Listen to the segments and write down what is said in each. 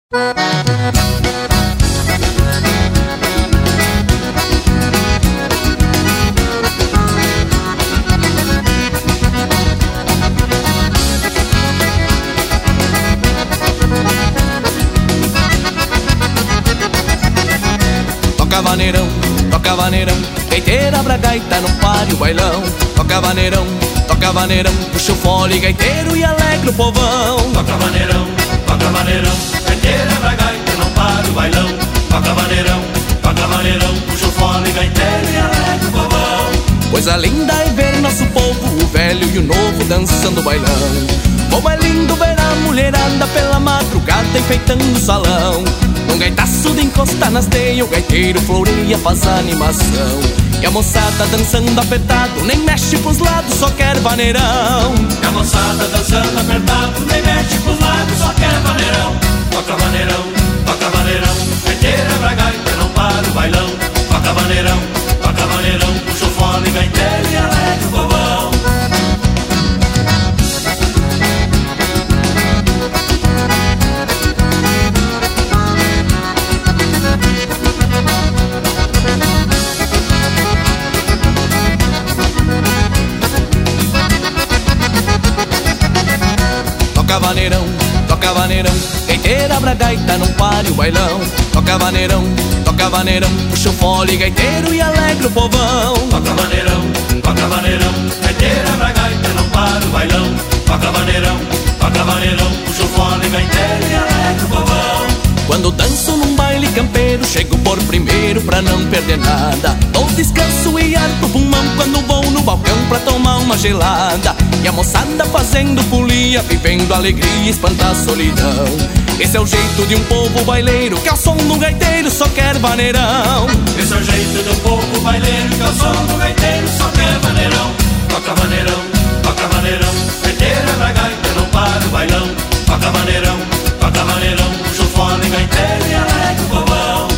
Toca vaneirão, gaiteira pra gaita, não pare o bailão. Toca vaneirão, puxa o fole, gaiteiro e alegra o povão. Toca vaneirão, gaiteira pra gaita, não pare o bailão. Toca vaneirão, puxa o fole, gaiteiro e alegra o povão. Coisa linda é ver nosso povo, o velho e o novo dançando bailão. Como é lindo ver a mulherada pela madrugada enfeitando o salão. Um gaitaço de encostar nas teias, o gaiteiro floreia, faz animação. E a moçada dançando apertado, nem mexe pros lados, só quer vaneirão. E a moçada dançando apertado, nem mexe pros lados, só quer vaneirão. Toca vaneirão, gaiteira pra gaita, não para o bailão. Toca vaneirão, puxa o fole, gaiteiro e alegra o povão. Toca vaneirão, gaiteira pra gaita, não pare o bailão. Toca vaneirão, puxa o fole, gaiteiro e alegra o povão. Toca vaneirão, gaiteira pra gaita, não para o bailão. Toca vaneirão, puxa o fole, gaiteiro e alegra o povão. Quando danço num baile campeiro, chego por primeiro pra não perder nada. Dou descanso e ar pro pulmão quando vou no balcão pra tomar uma gelada. E a moçada fazendo folia, vivendo alegria, espanta a solidão. Esse é o jeito de um povo baileiro, que ao som do gaiteiro só quer vaneirão. Esse é o jeito de um povo baileiro, que ao som do gaiteiro só quer vaneirão. Toca vaneirão, gaiteira pra gaita, não para o bailão. Toca vaneirão, puxa o fole, gaiteiro e alegra o povão.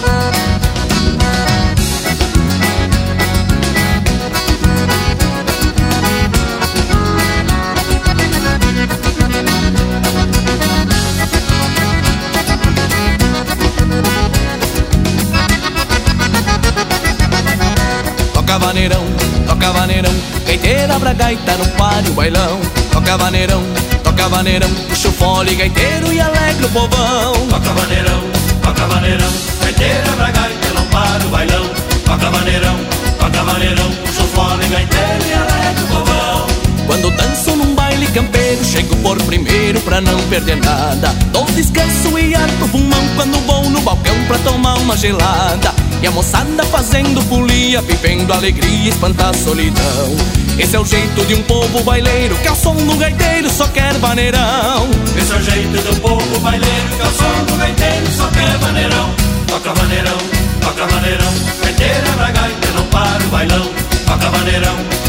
Toca vaneirão, gaiteira pra gaita, não pare o bailão. Toca vaneirão, puxa o fole, gaiteiro e alegra o povão. Toca vaneirão, gaiteira pra gaita, não para o bailão. Toca vaneirão, puxa o fole, gaiteiro e alegra o povão. Quando danço num baile campeiro, chego por primeiro pra não perder nada. Dou descanso e ar pro pulmão quando vou no balcão pra tomar uma gelada. E a moçada fazendo folia, vivendo alegria, espanta a solidão. Esse é o jeito de um povo baileiro, que ao som do gaiteiro só quer vaneirão. Esse é o jeito de um povo baileiro, que ao som do gaiteiro só quer vaneirão. Toca vaneirão, gaiteira pra gaita, não para o bailão. Toca vaneirão,